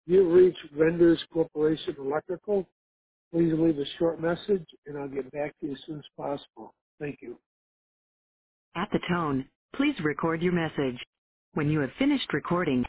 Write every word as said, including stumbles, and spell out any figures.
You've reached Renders Corporation Electrical. Please leave a short message, and I'll get back to you as soon as possible. Thank you. At the tone, please record your message. When you have finished recording,